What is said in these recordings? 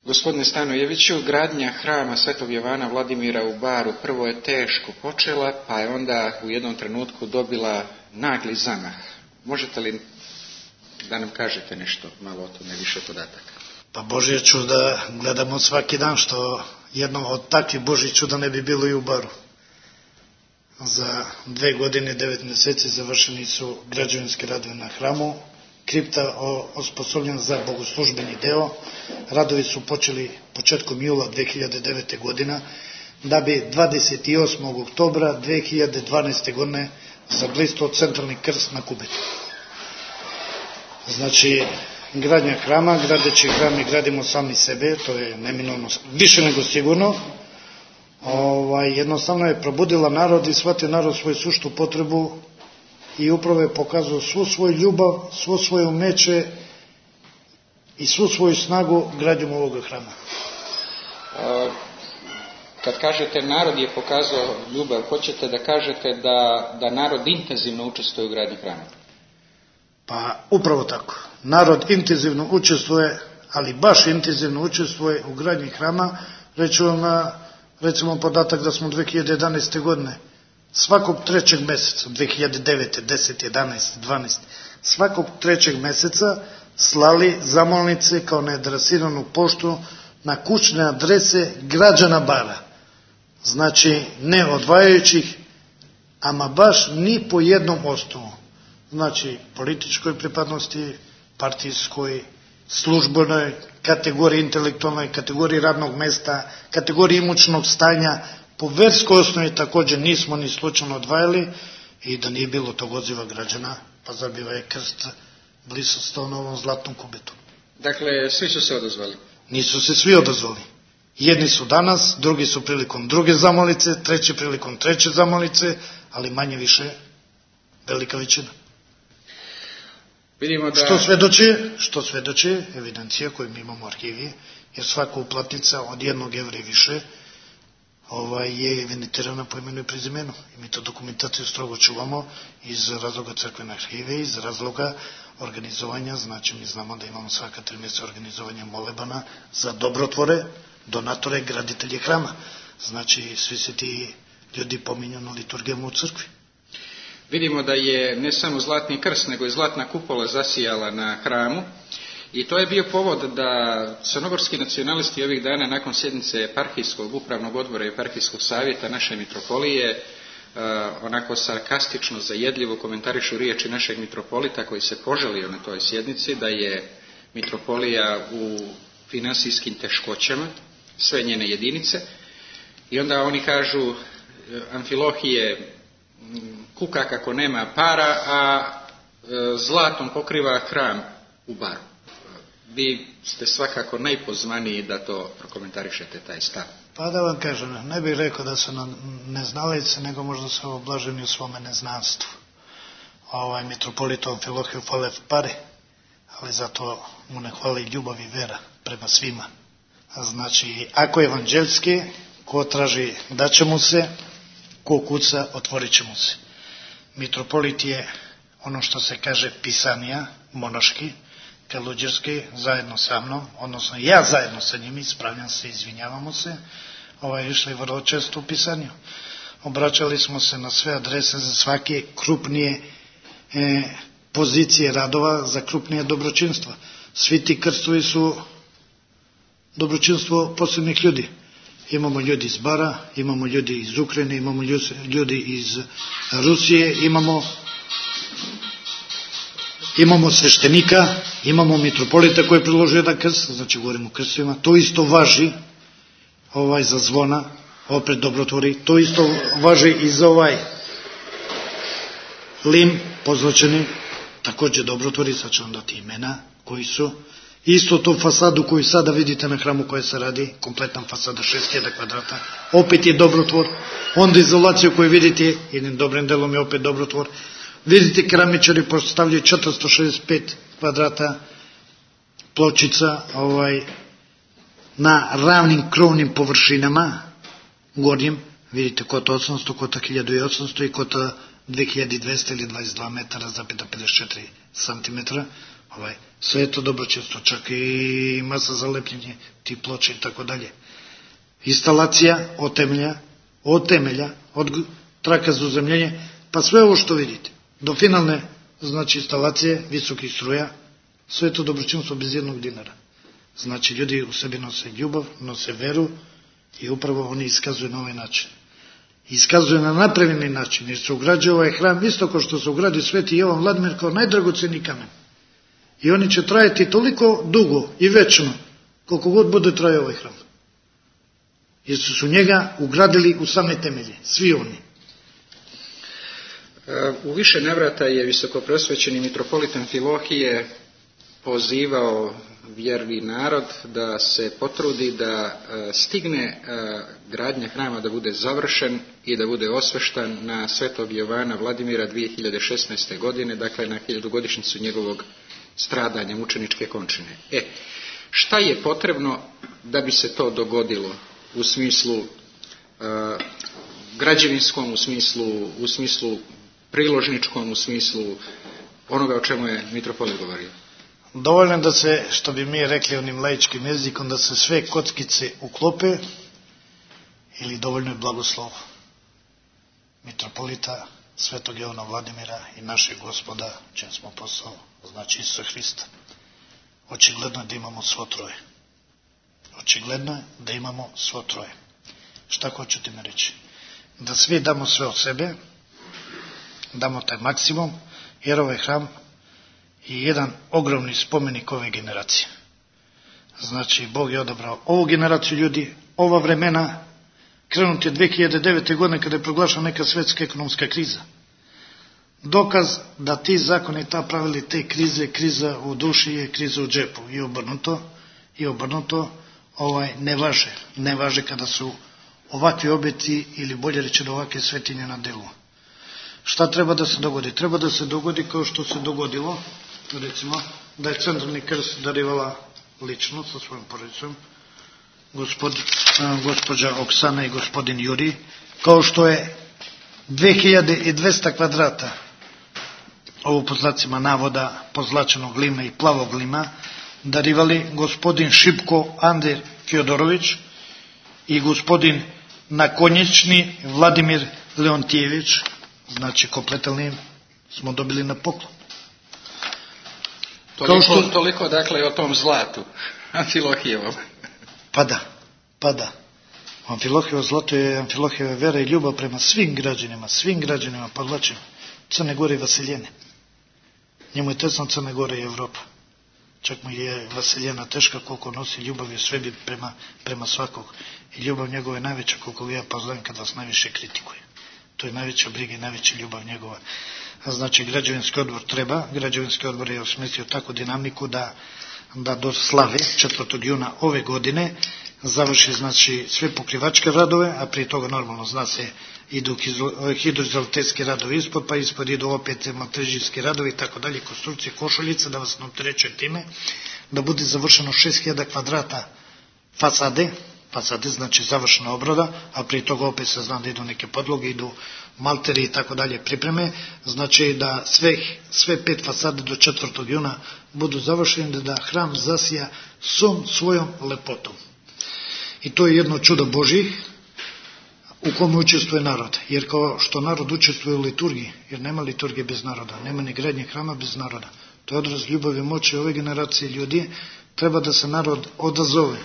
Gospodine Stanojeviću, gradnja hrama Svetog Jovana Vladimira u Baru prvo je teško počela, pa je onda u jednom trenutku dobila nagli zamah. Možete li da nam kažete nešto malo o tome, više podataka? Pa Božje čuda gledamo svaki dan, što jedno od takvih Božjih čuda ne bi bilo i u Baru. Za 2 godine 9 mjeseci završeni su građevinski radovi na hramu, kripta osposobljena za bogoslužbeni deo. Radovi su počeli početkom jula 2009. godina, da bi 28. oktobra 2012. godine zablistao centralni krst na kubetu. Znači, gradnja hrama, gradeći hram i gradimo sami sebe, to je neminovno, više nego sigurno. Jednostavno je probudila narod i shvatio narod svoju suštu potrebu i upravo je pokazao svu svoju ljubav, svo svoje umeće i svu svoju snagu gradnjom ovoga hrama. Kad kažete narod je pokazao ljubav, hoćete da kažete da narod intenzivno učestvuje u gradnji hrama? Pa upravo tako. Narod intenzivno učestvuje, ali baš intenzivno učestvuje u gradnji hrama. Reću vam, recimo, podatak da smo 2011. godine svakog 3. mjeseca, 2009. 10, 11, 12, svakog 3. mjeseca slali zamolnice kao neadresiranu poštu na kućne adrese građana Bara. Znači, ne odvajajućih, ama baš ni po jednom osnovu. Znači, političkoj pripadnosti, partijskoj, službenoj, kategoriji intelektualnoj, kategoriji radnog mesta, kategoriji imućnog stanja. Po verskoj osnovi također nismo ni slučajno odvajali, i da nije bilo tog odziva građana, pa zar bi ovaj krst bliso stao na ovom zlatnom kubetu. Dakle, svi su se odazvali? Nisu se svi odazvali. Jedni su danas, drugi su prilikom druge zamolice, treći prilikom treće zamolice, ali manje više velika većina. Vidimo da... Što svedoči evidencija koju mi imamo u arhivi, jer svaka uplatnica od 1 evra i više je evidentirana po imenu i prezimenu. I mi to dokumentaciju strogo čuvamo iz razloga crkvene arhive, iz razloga organizovanja. Znači, mi znamo da imamo svaka 3 mjeseca organizovanja molebana za dobrotvore, donatore, graditelje hrama. Znači, svi se ti ljudi pominju na liturgijama u crkvi. Vidimo da je ne samo zlatni krst, nego i zlatna kupola zasijala na hramu. I to je bio povod da crnogorski nacionalisti ovih dana nakon sjednice eparhijskog upravnog odbora i eparhijskog savjeta naše mitropolije onako sarkastično, zajedljivo komentarišu riječi našeg mitropolita koji se požalio na toj sjednici da je mitropolija u finansijskim teškoćama, sve njene jedinice, i onda oni kažu Amfilohije kuka kako nema para, a zlatom pokriva hram u Baru. Vi ste svakako najpozvaniji da to prokomentarišete, taj stav. Pa da vam kažem, ne bih rekao da su neznalice, nego možda su oblaženi u svome neznanstvu. Mitropolit Amfilohiju hvale pare, ali zato mu ne hvali ljubav i vera prema svima. Znači, ako je evanđeljski, ko traži daće mu se, ko kuca otvorit će mu se. Mitropolit je ono što se kaže pisanija, monaški, kaluđerski, zajedno sa mnom, odnosno ja zajedno sa njimi, ispravljam se, izvinjavamo se, išli vrlo često u pisanju. Obraćali smo se na sve adrese za svake krupnije pozicije radova, za krupnije dobročinstva. Svi ti krstovi su dobročinstvo posebnih ljudi. Imamo ljudi iz Bara, imamo ljudi iz Ukrajine, imamo ljudi iz Rusije, imamo sveštenika, imamo mitropolita koji je predložio jedan krst, znači govorimo o krstovima. To isto važi za zvona, opet dobrotvori, to isto važi i za lim pozlačeni, također dobrotvori, sad ću vam dati imena koji su. Isto tu fasadu koju sada vidite na hramu koja se radi, kompletna fasada 6000 kvadrata, opet je dobrotvor. Onda izolaciju koju vidite, jednim dobrim delom je opet dobrotvor. Vidite, keramičari postavljaju 465 kvadrata pločica na ravnim krovnim površinama, gornjim, vidite kota 800, kota 1800 i kota 2200 ili 22 metara za 54 cm. Sve je to dobročinstvo, čak i masa za lepljenje, ti ploče i tako dalje. Instalacija od temelja, od traka za uzemljenje, pa sve ovo što vidite, do finalne, znači, instalacije visokih struja, sve je to dobročinstvo bez jednog dinara. Znači, ljudi u sebi nose ljubav, nose veru i upravo oni iskazuju na ovaj način. Iskazuju na napravljeni način, jer se ugrađuje ovaj hram isto kao što se ugradio Sveti Jovan Vladimir kao najdragoceniji kamen. I oni će trajati toliko dugo i večno koliko god bude trajao ovaj hram. Jer su njega ugradili u same temelje, svi oni. U više navrata je visokoprosvećeni mitropolit Amfilohije pozivao vjerni narod da se potrudi da stigne gradnja hrama da bude završen i da bude osveštan na Svetog Jovana Vladimira 2016. godine, dakle na 1000-godišnjicu njegovog stradanja mučeničke končine. Šta je potrebno da bi se to dogodilo u smislu građevinskom, u smislu priložničkom, u smislu onoga o čemu je mitropolit govorio? Dovoljno je da se, što bi mi rekli onim laičkim jezikom, da se sve kockice uklope, ili dovoljno je blagoslov mitropolita Svetog Jovana Vladimira i našeg Gospoda, čim smo postali, znači Isusa Hrista. Očigledno je da imamo svo troje. Očigledno je da imamo svo troje. Šta hoću ti me reći? Da svi damo sve od sebe, damo taj maksimum, jer ovaj hram je jedan ogromni spomenik ove generacije. Znači, Bog je odabrao ovu generaciju ljudi, ova vremena, krenut je 2009. godine kada je proglašena neka svetska ekonomska kriza. Dokaz da ti zakoni, ta pravili te krize, kriza u duši je kriza u džepu i obrnuto ne važe. Ne važe kada su ovakvi objekti ili bolje rečeno ovakve svetinje na delu. Šta treba da se dogodi? Treba da se dogodi kao što se dogodilo, recimo, da je centralni krst darivala lično sa svojom porodicom, gospođa Oksana i gospodin Juri, kao što je 2200 kvadrata, ovo po znacima navoda, pozlačenog lima i plavog lima, darivali gospodin Šipko Ander Fjodorović i gospodin Nakonječni Vladimir Leontijević, znači kompletan lim smo dobili na poklon. Toliko dakle o tom zlatu Amfilohijevom. Pa da. Amfilohijevo zlato je Amfilohijeva vera i ljubav prema svim građanima, podlačim, Crne Gore i Vasiljene. Njemu je tesno Crne Gore i Evropa. Čak mu je Vasiljena teška koliko nosi ljubav i svebi prema svakog. I ljubav njegova je najveća koliko ja poznajem kad vas najviše kritikuje. To je najveća briga i najveća ljubav njegova. Znači, građevinski odbor je osmislio takvu dinamiku da do slave 4. juna ove godine završi, znači, sve pokrivačke radove, a prije toga normalno zna se idu hidroizolatetski radovi ispod, pa ispod idu opet montažijski radovi i tako dalje, konstrukcije košuljice, da vas ne opterećujem time, da bude završeno 6000 kvadrata fasade, znači završena obrada, a prije toga opet se zna da idu neke podloge, idu malteri i tako dalje pripreme, znači da sve 5 fasade do 4. juna budu završene, da hram zasija svojom lepotom. I to je jedno čudo Božih u kome učestvuje narod. Jer kao što narod učestvuje u liturgiji, jer nema liturgije bez naroda, nema ni gradnje hrama bez naroda. To je odraz ljubavi i moći ove generacije ljudi. Treba da se narod odazove.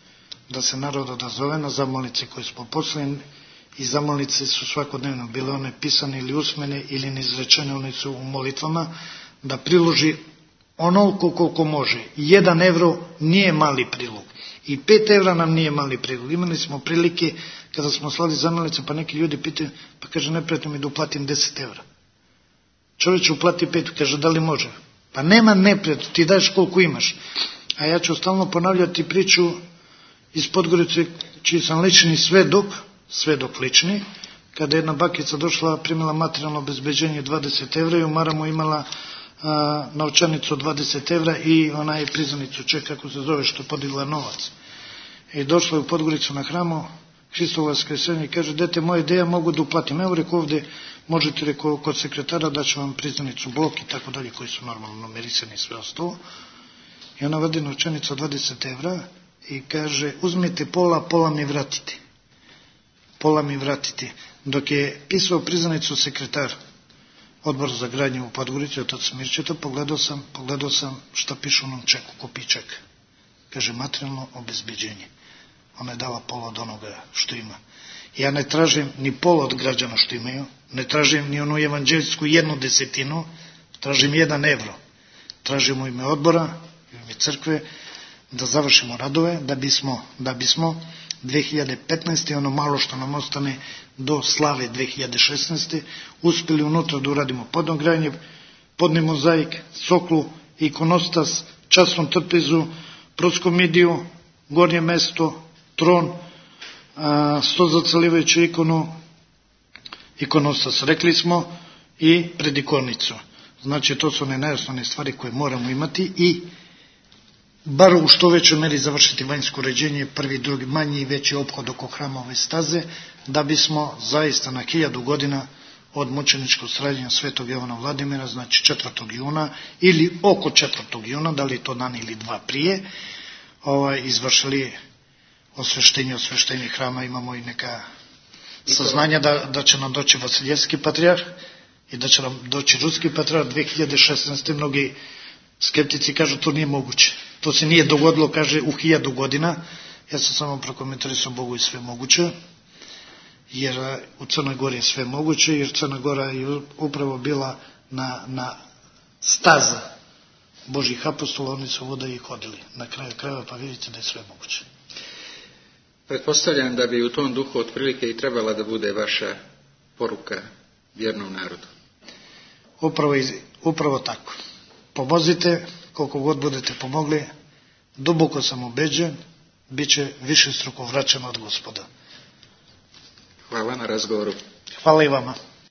Na zamolnice koje smo poslali, i zamolnice su svakodnevno bile one pisane ili usmene ili neizrečene, one su u molitvama, da priloži onoliko koliko može. 1 evro nije mali prilog. I 5 evra nam nije mali prilog. Imali smo prilike kada smo slali zamolnice, pa neki ljudi pitaju, pa kaže, neprijatno mi da uplatim 10 evra. Čovjek uplati 5, kaže, da li može? Pa nema neprijatno, ti daješ koliko imaš. A ja ću stalno ponavljati priču iz Podgorice, čiji sam lični svedok lični, kada je jedna bakica došla, primila materijalno obezbeđenje 20 evra i u Maramu imala novčanicu 20 evra i onaj priznanicu ček, kako se zove, što podigla novac. I došla je u Podgoricu na hramu, Hristovo vaskrsenje, kaže, dete moje, gde ja mogu da uplatim? Evo, rekao, ovde možete, rekao, kod sekretara da će vam priznanicu, blok i tako dalje, koji su normalno numerisani i sve ostalo. I ona vadi novčanicu od 20 evra i kaže, uzmite pola, pola mi vratite. Pola mi vratite. Dok je pisao priznanicu sekretar Odbor za gradnju u Podgorici, otac Mirčeta, pogledao sam šta piše u onom čeku, kopiji čeka. Kaže, materijalno obezbeđenje. Ona je dala pola od onoga što ima. Ja ne tražim ni pola od građana što imaju, ne tražim ni onu evanđeljsku 1/10, tražim 1 evro. Tražim u ime odbora, u ime crkve, da završimo radove, da bismo 2015. ono malo što nam ostane do slave 2016. uspjeli unutra da uradimo podnogranje, podni mozaik, soklu, ikonostas, časnu trpezu, proskomidiju, gornje mesto, tron, sto za celivajuću ikonu, ikonostas, rekli smo, i predikornicu. Znači, to su one najosnovne stvari koje moramo imati i bar u što većoj meri završiti vanjsko uređenje, prvi, drugi, manji i veći ophod oko hrama ove staze, da bismo zaista na 1000 godina od mučeničkog stradanja Svetog Jovana Vladimira, znači 4. juna ili oko 4. juna, da li je to dan ili 2 prije, izvršili osveštenje hrama. Imamo i neka saznanja da će nam doći Vasiljevski patrijarh i da će nam doći Ruski patrijarh 2016. Mnogi skeptici kažu to nije moguće. To se nije dogodilo, kaže, u 1000 godina. Ja sam samo prokomentarisao, Bogu je sve moguće, jer u Crnoj Gori je sve moguće, jer Crna Gora je upravo bila na staza Božih apostola, oni su voda i hodili. Na kraju krajeva, pa vidite da je sve moguće. Pretpostavljam da bi u tom duhu otprilike i trebala da bude vaša poruka vjernom narodu. Upravo tako. Pomozite, koliko god budete pomogli, duboko sam ubeđen, bit će višestruko vraćeno od Gospoda. Hvala na razgovoru. Hvala i vama.